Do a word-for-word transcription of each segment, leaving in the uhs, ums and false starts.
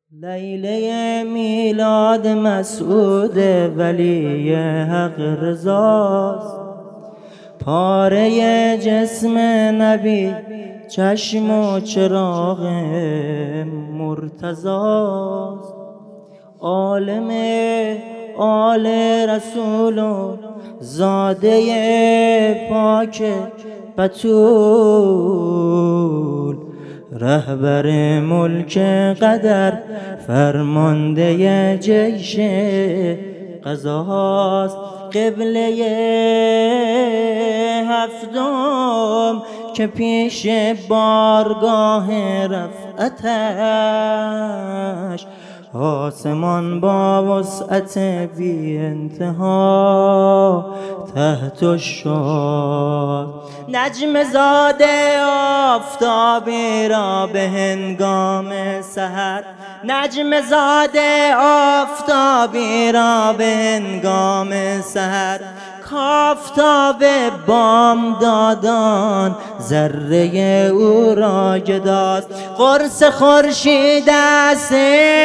لیله میلاد مسعود ولی حق رضاست، پاره جسم نبی چشم و چراغ مرتضاست. عالم آل رسول و زاده پاک بتول، رهبر ملک قدر فرمانده جیش قضاست. قبله هفتم که پیش بارگاه رفعتش، آسمان با وسعت بی انتها تحت شد. نجم زاده آفتابی را به هنگام سحر، نجم زاده آفتابی را به هنگام سحر، کافتاب بامدادان ذره او را گداست. قرص خورشید است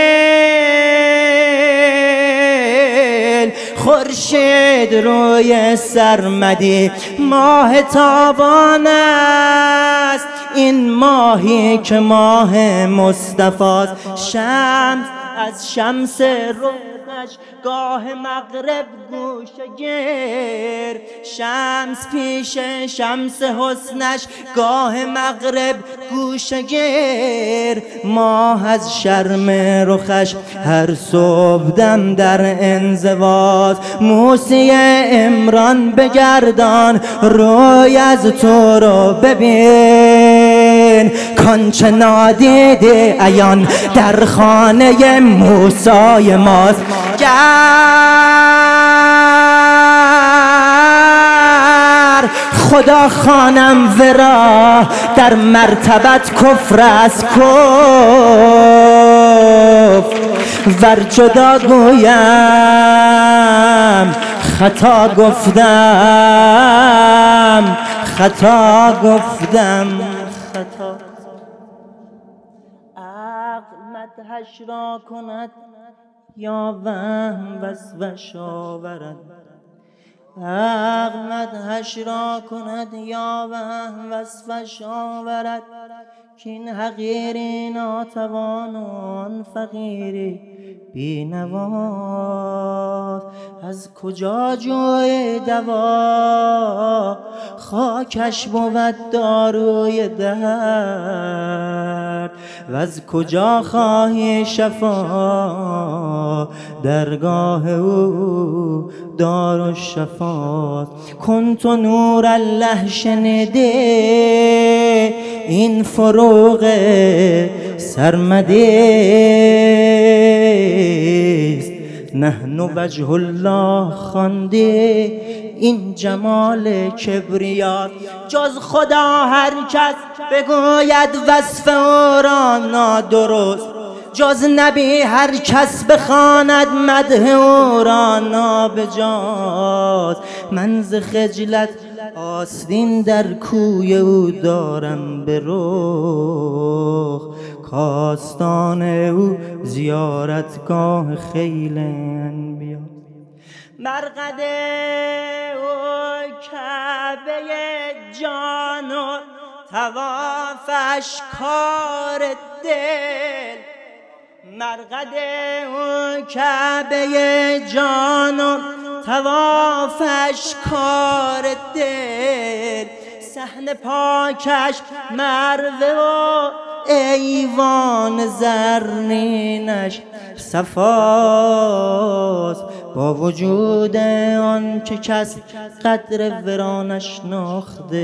خورشید روی سرمدی، ماه تابان است این ماهی که ماه مصطفاست. شمس از شمس روزش گاه مغرب گوشه گیر، شمس پیش شمس حسنش گاه مغرب گوشه گیر. ماه از شرم رخش هر صبح دم در انزواست. موسی عمران بگردان روی از تو رو ببین، کانچه نادیده عیان در خانه موسی ماست. گر خدا خانم ورا در مرتبت کفر از کفر، ور جدا گویم خطا گفتم خطا گفتم خطا. عقل مدحش را کند یا وهم وصفش آورد، عقل مدحش را کند یا وهم وصفش آورد. کین حقیری ناتوان و آن فقیری بینواست. از کجا جوی دوا خاکش بود داروی درد، و از کجا خواهی شفا درگاه او دارالشفاست. کنت نور الله شنیده این فروغ سرمدیست، نحن وجه الله خوانده این جمال کبریات. جز خدا هر کس بگوید وصف او را نادرست، جز نبی هر کس بخواند مدح او را نابجاست. من ز خجلت آستین در کوی او دارم به رخ، کاستان او زیارتگاه خیل انبیا. مرقد او کعبه جان و طوافش کار دل، مرقد او کعبه جان و طوافش کار دل. صحن پاکش مروه و ایوان زرینش صفاست، با وجود آن که کس قدر ورانش ناخته،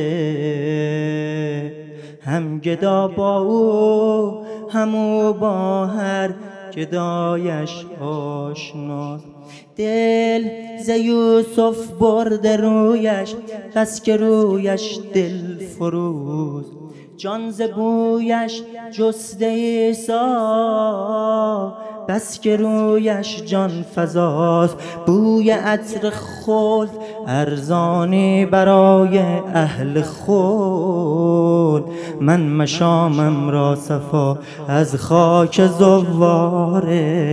هم گدا با او همو با هر گدایش آشناست. دل ز یوسف برده رویش بس که رویش دل فروز، جان ز بویش جسته عیسی بس که رویش جان فزاست. بوی عطر خلد ارزانی برای اهل خلد. من مشامم را صفا از خاک زوار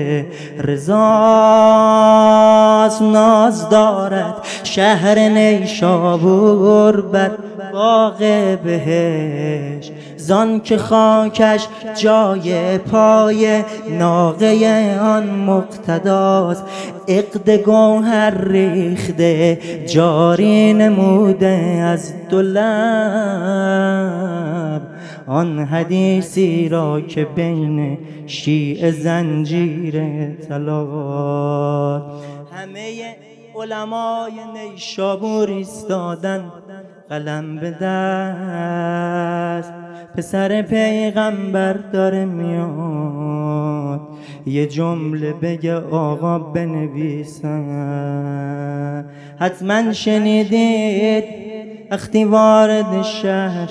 رضاست. ناز دارد شهر نیشابور بر باغ بهشت، زان که خاکش جای پای ناقه آن مقتداست. عقد گوهر ریخته جاری نموده از دو لب، آن حدیثی را که بین شیعه زنجیر طلاست. همه علمای نیشابور ایستادن قلم به دست، پسر پیغمبر داره میاد یه جمله بگه آقا بنویسن. حتما شنیدید وقتی وارد شهر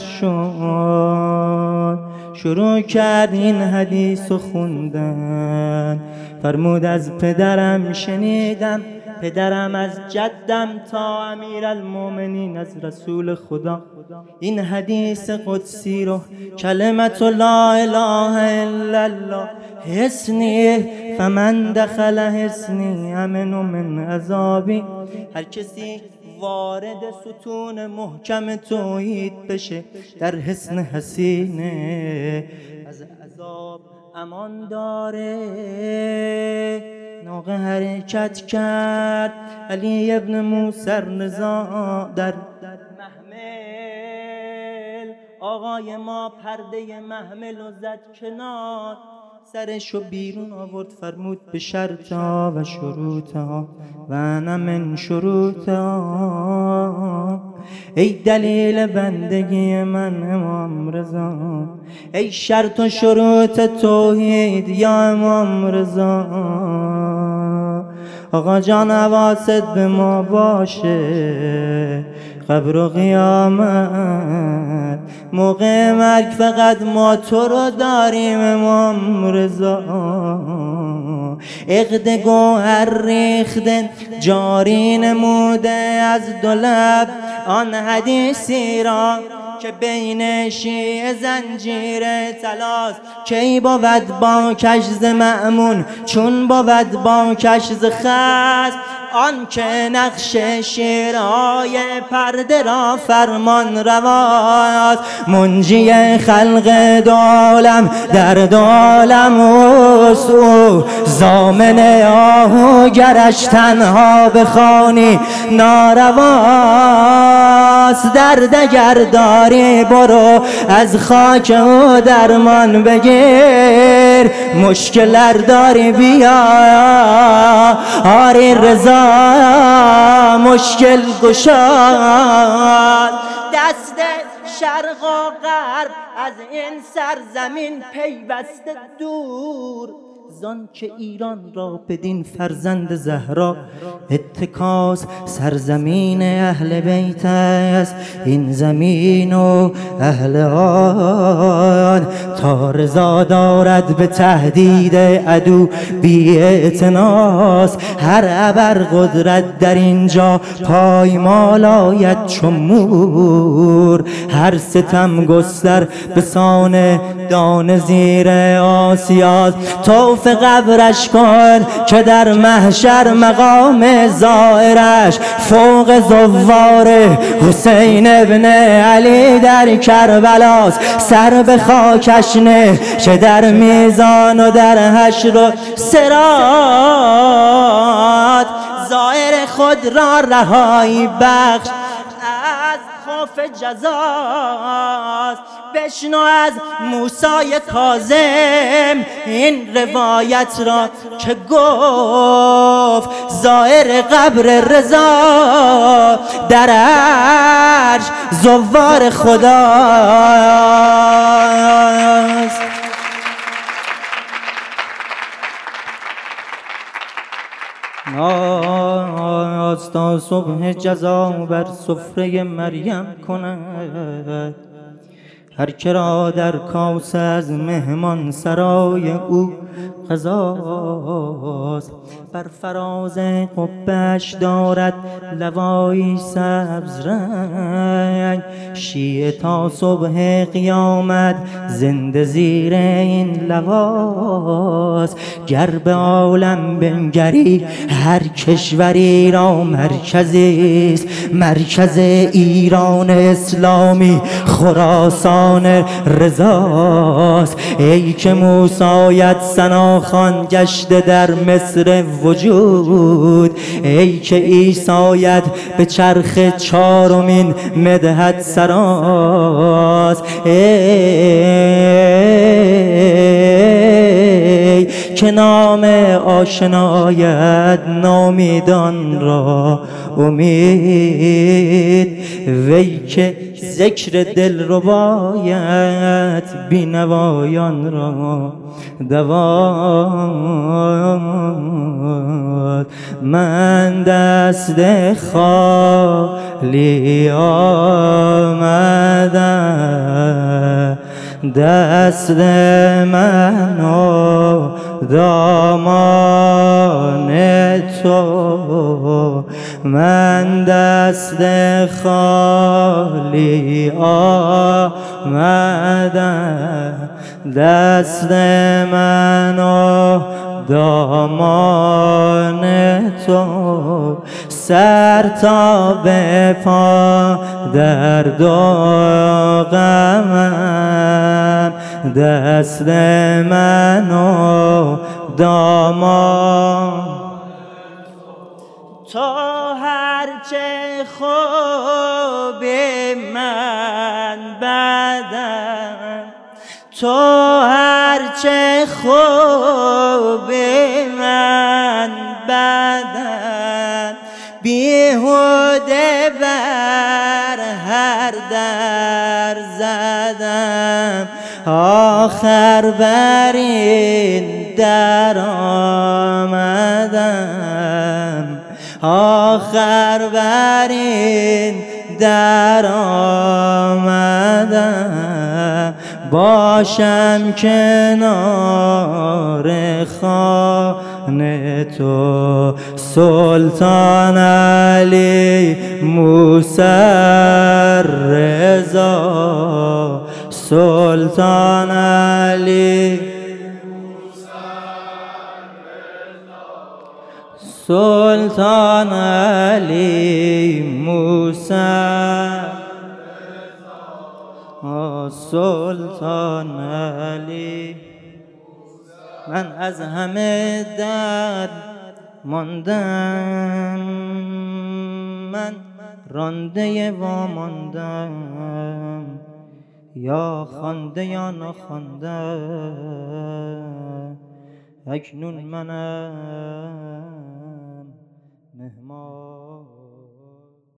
شد شروع کرد این حدیث رو خوندن. فرمود از پدرم شنیدم، پدرم از جدم تا امیرالمومنین از رسول خدا این حدیث قدسی رو کلمت لا اله الا الله حصنی فمن دخل حصنی امن من عذابی. هر کسی وارد ستون محکم توحید بشه در حصن حصینه از عذاب امان داره. ناقه حرکت کرد، علی ابن موسی رضا در محمل. آقای ما پرده محمل و زد کنار، سرشو بیرون آورد. فرمود به شرطها و شروطها و انا من شروطها. ای دلیل بندگی من امام رضا، ای شرط و شروط توحید یا امام رضا. آقا جان حواست به ما باشه، قبر و قیامت موقع مرگ فقط ما تو رو داریم امام رضا. عقد گوهر ریخته جاری نموده از دو لب، آن حدیثی را که بین شیعه زنجیر طلاست. کی بود با کشز مأمون چون بود با کشز خست، آن که نقش شیرهای پرده را فرمان رواست. منجی خلق دو عالم در دو عالم اوست او، ضامن آهو گرش تنها بخوانی نارواست. درد اگر داری برو از خاک او درمان بگیر، مشکل داری بیا آری رضا مشکل گشاد. دست شرق و غرب از این سرزمین پیوسته دور، زان که ایران را بدین فرزند زهرا اتکاس. سرزمین اهل بیت است این زمین و اهل آن، تا رضا دارد به تهدید عدو بی اعتناس. هر ابر قدرت در اینجا پایمال آید چو مور، هر ستم گستر به سان دانه زیر آسیاست. توف قبرش کن که در محشر مقام زائرش فوق زوار حسین ابن علی در کربلاست. سر به خاکش نه که در میزان و در حشر و صراط زائر خود را رهایی بخش از خوف جزاست. بشنو از موسی کاظم این روایت را که گفت زائر قبر رضا در عرش زوار خداست. ناز تا صبح جزا بر سفره مریم کند، هر که را در کاسه از مهمان سرای او قضاست. بر فراز قبه‌اش دارد لوایی سبز رنگ، شیعه تا صبح قیامت زنده زیر این لواست. گر به عالم بنگری هر کشوری را مرکزی است، مرکز ایران اسلامی خراسان رضاست. ای که موسایت ثناخوان گشته در مصر وجود، ای که عیسایت به چرخ چارمین مدحت سراست. ای که نام آشنایت نامیدان را امید، وی که ذکر دل ربایت بینوایان را دوات. من دست خالی آمدم، دست من و دامان تو، من دست خالی آمدم، دست من و دامان تو، سر تا به پا در داغمم، دست من و دامان تو. هرچه خوب من بدم، تو هرچه خوب من بدم، بیهوده بر هر در زدم، آخر بر این در آمدم، آخر بر این در آمدم. باشم کنار خانه تو، سلطان علی موسی رضا، سلطان علی سلطان علی موسی، سلطان علی. من از همه درد ماندم، من رانده واماندم، یا خوانده یا نخوانده، اکنون منم مهمان.